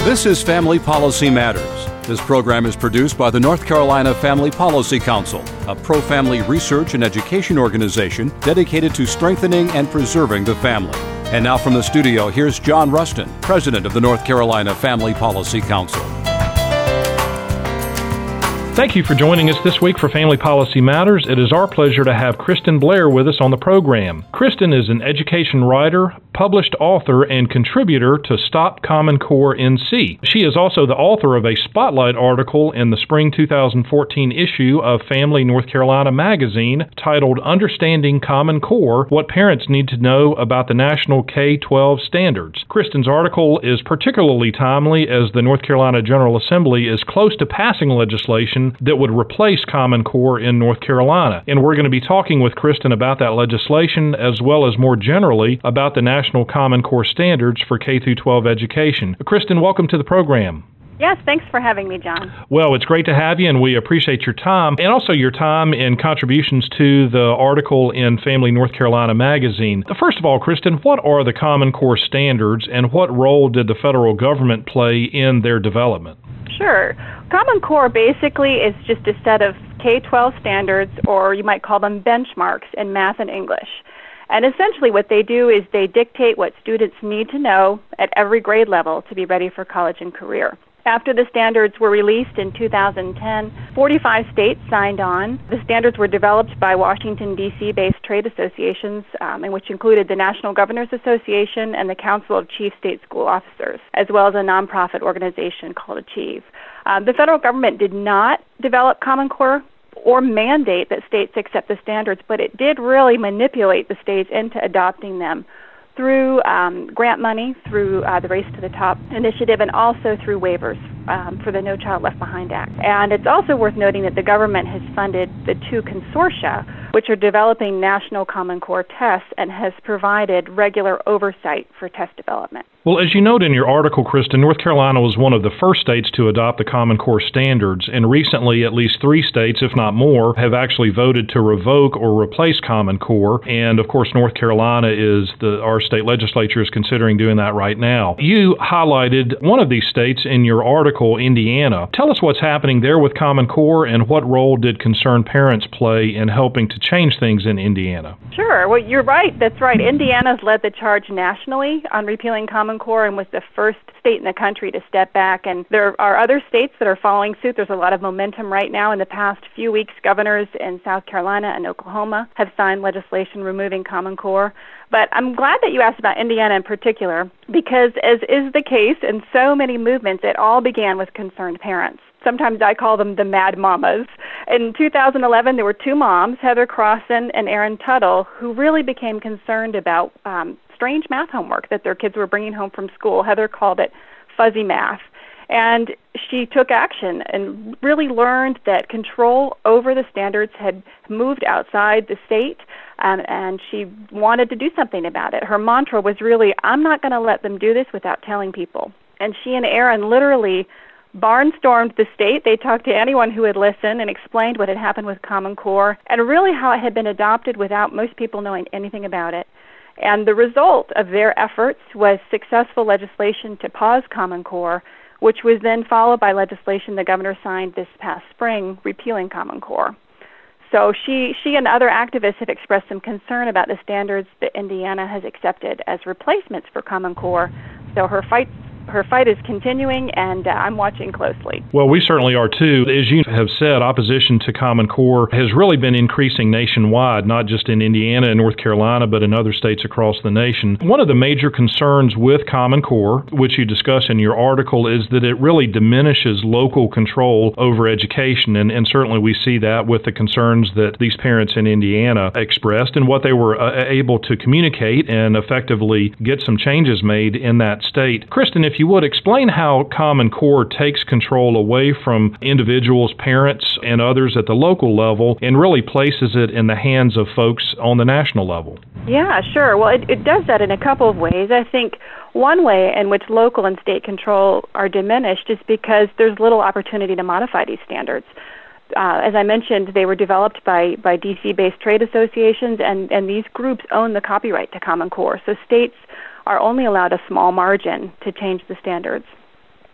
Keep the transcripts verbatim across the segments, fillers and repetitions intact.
This is Family Policy Matters. This program is produced by the North Carolina Family Policy Council, a pro-family research and education organization dedicated to strengthening and preserving the family. And now from the studio, here's John Rustin, President of the North Carolina Family Policy Council. Thank you for joining us this week for Family Policy Matters. It is our pleasure to have Kristen Blair with us on the program. Kristen is an education writer, published author, and contributor to Stop Common Core N C. She is also the author of a spotlight article in the spring two thousand fourteen issue of Family North Carolina magazine titled Understanding Common Core, What Parents Need to Know About the National K twelve Standards. Kristen's article is particularly timely as the North Carolina General Assembly is close to passing legislation that would replace Common Core in North Carolina. And we're going to be talking with Kristen about that legislation as well as more generally about the National Common Core Standards for K through twelve education. Kristen, welcome to the program. Yes, thanks for having me, John. Well, it's great to have you, and we appreciate your time, and also your time and contributions to the article in Family North Carolina magazine. First of all, Kristen, what are the Common Core Standards, and what role did the federal government play in their development? Sure. Common Core basically is just a set of K twelve standards, or you might call them benchmarks, in math and English. And essentially what they do is they dictate what students need to know at every grade level to be ready for college and career. After the standards were released in two thousand ten, forty-five states signed on. The standards were developed by Washington, D C-based trade associations, um, in which included the National Governors Association and the Council of Chief State School Officers, as well as a nonprofit organization called Achieve. Um, the federal government did not develop Common Core or mandate that states accept the standards, but it did really manipulate the states into adopting them through um, grant money, through uh, the Race to the Top initiative, and also through waivers um, for the No Child Left Behind Act. And it's also worth noting that the government has funded the two consortia, which are developing national Common Core tests, and has provided regular oversight for test development. Well, as you note in your article, Kristen, North Carolina was one of the first states to adopt the Common Core standards, and recently at least three states, if not more, have actually voted to revoke or replace Common Core, and of course North Carolina is the our state legislature is considering doing that right now. You highlighted one of these states in your article, Indiana. Tell us what's happening there with Common Core, and what role did concerned parents play in helping to change things in Indiana? Sure. Well, you're right. That's right. Indiana's led the charge nationally on repealing Common Core and was the first state in the country to step back. And there are other states that are following suit. There's a lot of momentum right now. In the past few weeks, governors in South Carolina and Oklahoma have signed legislation removing Common Core. But I'm glad that you asked about Indiana in particular, because as is the case in so many movements, it all began with concerned parents. Sometimes I call them the mad mamas. In two thousand eleven, there were two moms, Heather Crossan and Erin Tuttle, who really became concerned about um, strange math homework that their kids were bringing home from school. Heather called it fuzzy math. And she took action and really learned that control over the standards had moved outside the state, um, and she wanted to do something about it. Her mantra was really, I'm not going to let them do this without telling people. And she and Erin literally barnstormed the state. They talked to anyone who would listen and explained what had happened with Common Core and really how it had been adopted without most people knowing anything about it. And the result of their efforts was successful legislation to pause Common Core, which was then followed by legislation the governor signed this past spring repealing Common Core. So she, she and other activists have expressed some concern about the standards that Indiana has accepted as replacements for Common Core. So her fight Her fight is continuing, and uh, I'm watching closely. Well, we certainly are too. As you have said, opposition to Common Core has really been increasing nationwide, not just in Indiana and North Carolina, but in other states across the nation. One of the major concerns with Common Core, which you discuss in your article, is that it really diminishes local control over education, and, and certainly we see that with the concerns that these parents in Indiana expressed and what they were uh, able to communicate and effectively get some changes made in that state. Kristen, if you would, explain how Common Core takes control away from individuals, parents, and others at the local level and really places it in the hands of folks on the national level. Yeah, sure. Well, it, it does that in a couple of ways. I think one way in which local and state control are diminished is because there's little opportunity to modify these standards. Uh, as I mentioned, they were developed by, by D C-based trade associations, and, and these groups own the copyright to Common Core. So states are only allowed a small margin to change the standards.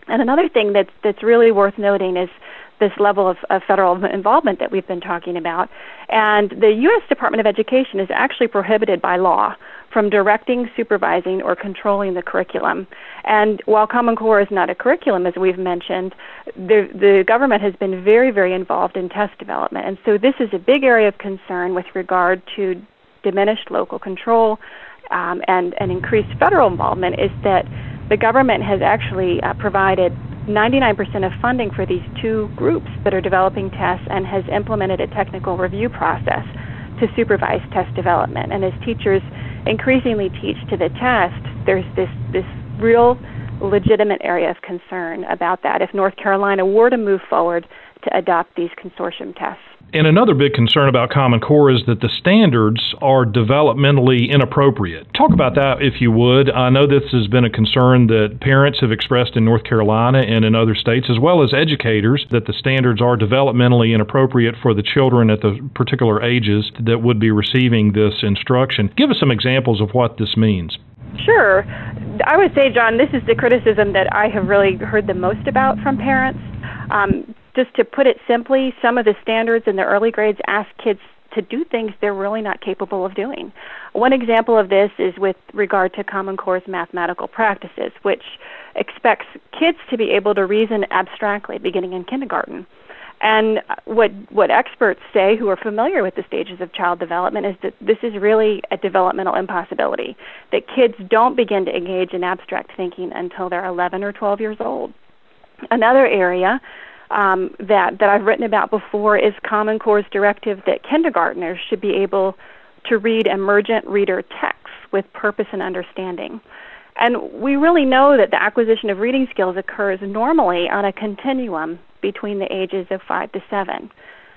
And another thing that's, that's really worth noting is this level of, of federal involvement that we've been talking about. And the U S Department of Education is actually prohibited by law from directing, supervising, or controlling the curriculum. And while Common Core is not a curriculum, as we've mentioned, the, the government has been very, very involved in test development. And so this is a big area of concern with regard to diminished local control um, and, and increased federal involvement, is that the government has actually uh, provided ninety-nine percent of funding for these two groups that are developing tests and has implemented a technical review process to supervise test development. And as teachers increasingly teach to the test, there's this, this real legitimate area of concern about that if North Carolina were to move forward to adopt these consortium tests. And another big concern about Common Core is that the standards are developmentally inappropriate. Talk about that, if you would. I know this has been a concern that parents have expressed in North Carolina and in other states, as well as educators, that the standards are developmentally inappropriate for the children at the particular ages that would be receiving this instruction. Give us some examples of what this means. Sure. I would say, John, this is the criticism that I have really heard the most about from parents. Um, Just to put it simply, some of the standards in the early grades ask kids to do things they're really not capable of doing. One example of this is with regard to Common Core's mathematical practices, which expects kids to be able to reason abstractly beginning in kindergarten. And what what experts say who are familiar with the stages of child development is that this is really a developmental impossibility, that kids don't begin to engage in abstract thinking until they're eleven or twelve years old. Another area Um, that, that I've written about before is Common Core's directive that kindergartners should be able to read emergent reader texts with purpose and understanding. And we really know that the acquisition of reading skills occurs normally on a continuum between the ages of five to seven.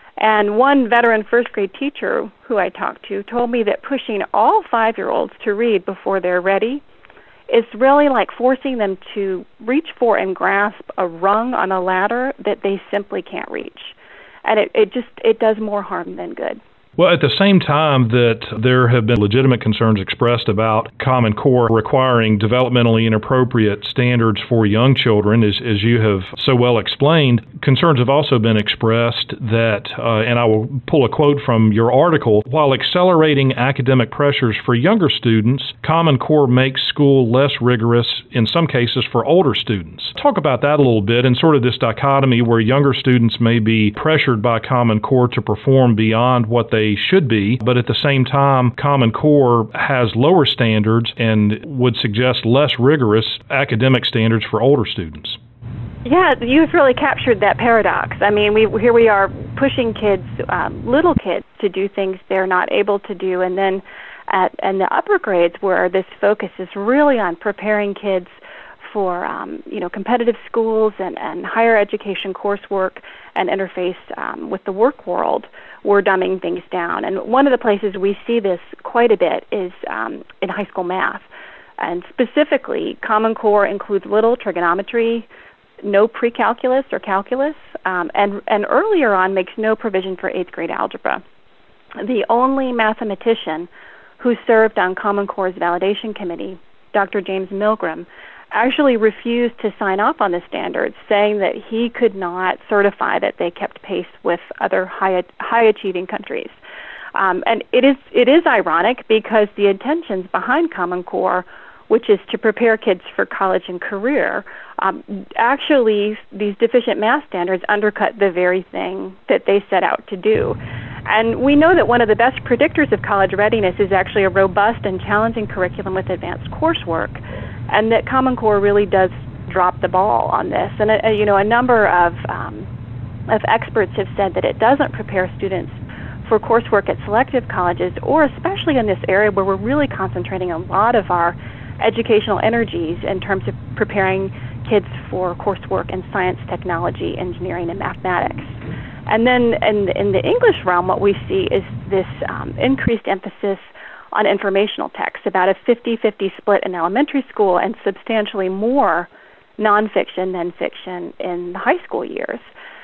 And one veteran first grade teacher who I talked to told me that pushing all five-year-olds to read before they're ready is really like forcing them to reach for and grasp a rung on a ladder that they simply can't reach. And it, it just, it does more harm than good. Well, at the same time that there have been legitimate concerns expressed about Common Core requiring developmentally inappropriate standards for young children, as, as you have so well explained, concerns have also been expressed that, uh, and I will pull a quote from your article, while accelerating academic pressures for younger students, Common Core makes school less rigorous, in some cases, for older students. Talk about that a little bit and sort of this dichotomy where younger students may be pressured by Common Core to perform beyond what they should be, but at the same time, Common Core has lower standards and would suggest less rigorous academic standards for older students. Yeah, you've really captured that paradox. I mean, we here we are pushing kids, um, little kids, to do things they're not able to do, and then at in the upper grades where this focus is really on preparing kids for um, you know competitive schools and, and higher education coursework and interface um, with the work world, we're dumbing things down. And one of the places we see this quite a bit is um, in high school math. And specifically, Common Core includes little trigonometry, no pre-calculus or calculus, um, and, and earlier on makes no provision for eighth grade algebra. The only mathematician who served on Common Core's validation committee, Doctor James Milgram, actually refused to sign off on the standards, saying that he could not certify that they kept pace with other high high achieving countries. Um, and it is it is ironic because the intentions behind Common Core, which is to prepare kids for college and career, um, actually these deficient math standards undercut the very thing that they set out to do. And we know that one of the best predictors of college readiness is actually a robust and challenging curriculum with advanced coursework, and that Common Core really does drop the ball on this. And uh, you know, a number of um, of experts have said that it doesn't prepare students for coursework at selective colleges, or especially in this area where we're really concentrating a lot of our educational energies in terms of preparing kids for coursework in science, technology, engineering, and mathematics. And then in, in the English realm, what we see is this um, increased emphasis on informational texts, about a fifty-fifty split in elementary school and substantially more nonfiction than fiction in the high school years.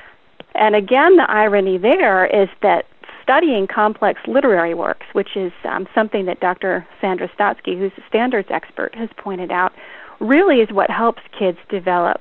And again, the irony there is that studying complex literary works, which is um, something that Doctor Sandra Stotsky, who's a standards expert, has pointed out, really is what helps kids develop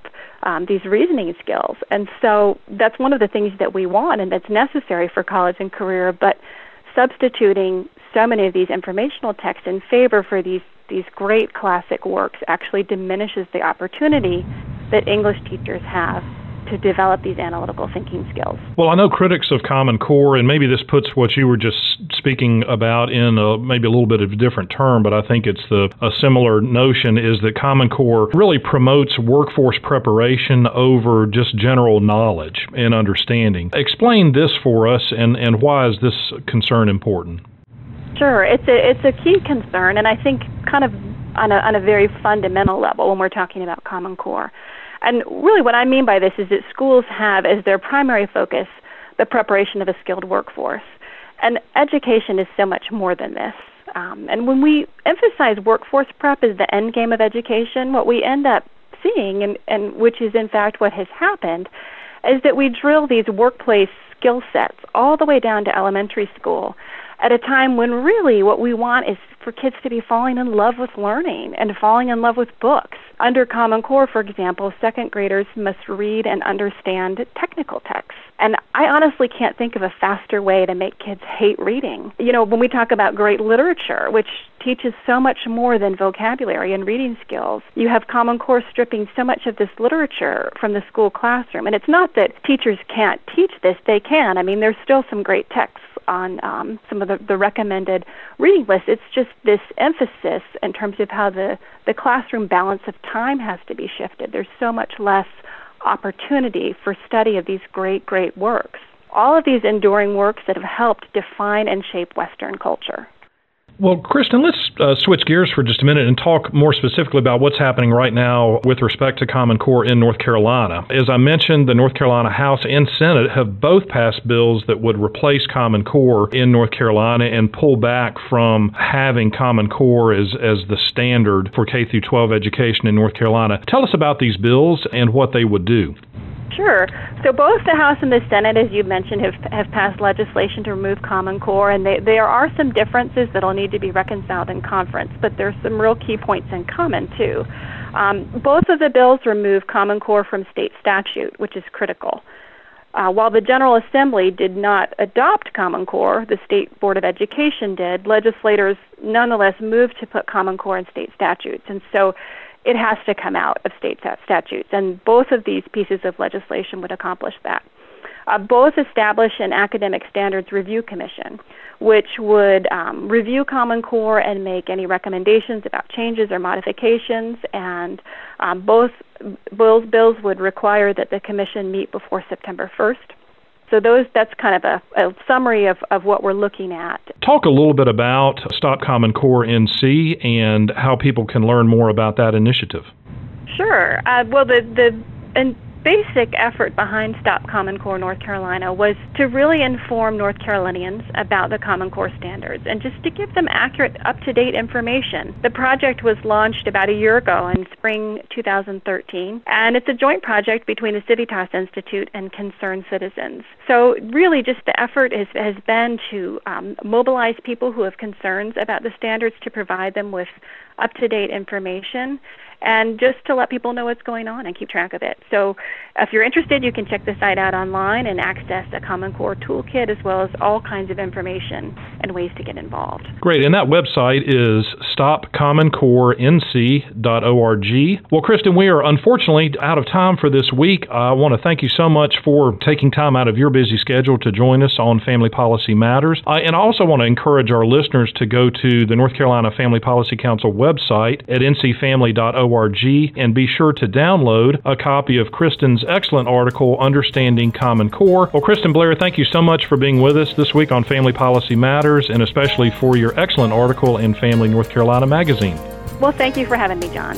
um, these reasoning skills. And so that's one of the things that we want and that's necessary for college and career, but substituting so many of these informational texts in favor for these, these great classic works actually diminishes the opportunity that English teachers have to develop these analytical thinking skills. Well, I know critics of Common Core, and maybe this puts what you were just speaking about in a, maybe a little bit of a different term, but I think it's the a similar notion, is that Common Core really promotes workforce preparation over just general knowledge and understanding. Explain this for us, and, and why is this concern important? Sure. It's a, it's a key concern, and I think kind of on a, on a very fundamental level when we're talking about Common Core. And really what I mean by this is that schools have as their primary focus the preparation of a skilled workforce. And education is so much more than this. Um, and when we emphasize workforce prep as the end game of education, what we end up seeing, and, and which is in fact what has happened, is that we drill these workplace skill sets all the way down to elementary school at a time when really what we want is for kids to be falling in love with learning and falling in love with books. Under Common Core, for example, second graders must read and understand technical texts. And I honestly can't think of a faster way to make kids hate reading. You know, when we talk about great literature, which teaches so much more than vocabulary and reading skills, you have Common Core stripping so much of this literature from the school classroom. And it's not that teachers can't teach this, they can. I mean, there's still some great texts on um, some of the, the recommended reading lists. It's just this emphasis in terms of how the, the classroom balance of time has to be shifted. There's so much less opportunity for study of these great, great works. All of these enduring works that have helped define and shape Western culture. Well, Kristen, let's uh, switch gears for just a minute and talk more specifically about what's happening right now with respect to Common Core in North Carolina. As I mentioned, the North Carolina House and Senate have both passed bills that would replace Common Core in North Carolina and pull back from having Common Core as, as the standard for K through twelve education in North Carolina. Tell us about these bills and what they would do. Sure. So both the House and the Senate, as you mentioned, have have passed legislation to remove Common Core, and they, there are some differences that will need to be reconciled in conference, but there's some real key points in common, too. Um, both of the bills remove Common Core from state statute, which is critical. Uh, while the General Assembly did not adopt Common Core, the State Board of Education did, legislators nonetheless moved to put Common Core in state statutes, and so it has to come out of state statutes, and both of these pieces of legislation would accomplish that. Uh, both establish an Academic Standards Review Commission, which would um, review Common Core and make any recommendations about changes or modifications, and um, both bills, bills would require that the commission meet before September first. So those that's kind of a, a summary of, of what we're looking at. Talk a little bit about Stop Common Core N C and how people can learn more about that initiative. Sure. Uh, well, the, the and basic effort behind Stop Common Core North Carolina was to really inform North Carolinians about the Common Core standards and just to give them accurate, up-to-date information. The project was launched about a year ago in spring two thousand thirteen, and it's a joint project between the Civitas Institute and concerned citizens. So really just the effort is, has been to um, mobilize people who have concerns about the standards to provide them with up-to-date information, and just to let people know what's going on and keep track of it. So if you're interested, you can check the site out online and access a Common Core toolkit as well as all kinds of information and ways to get involved. Great, and that website is stop common core n c dot org. Well, Kristen, we are unfortunately out of time for this week. I want to thank you so much for taking time out of your busy schedule to join us on Family Policy Matters. Uh, and I also want to encourage our listeners to go to the North Carolina Family Policy Council website at n c family dot org and be sure to download a copy of Kristen's excellent article, Understanding Common Core. Well, Kristen Blair, thank you so much for being with us this week on Family Policy Matters, and especially for your excellent article in Family North Carolina magazine. Well, thank you for having me, John.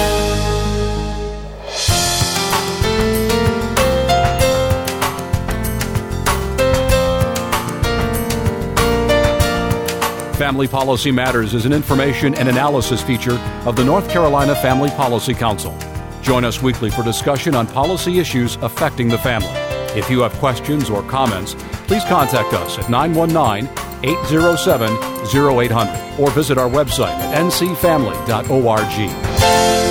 Family Policy Matters is an information and analysis feature of the North Carolina Family Policy Council. Join us weekly for discussion on policy issues affecting the family. If you have questions or comments, please contact us at nine one nine, eight zero seven, zero eight zero zero or visit our website at n c family dot org.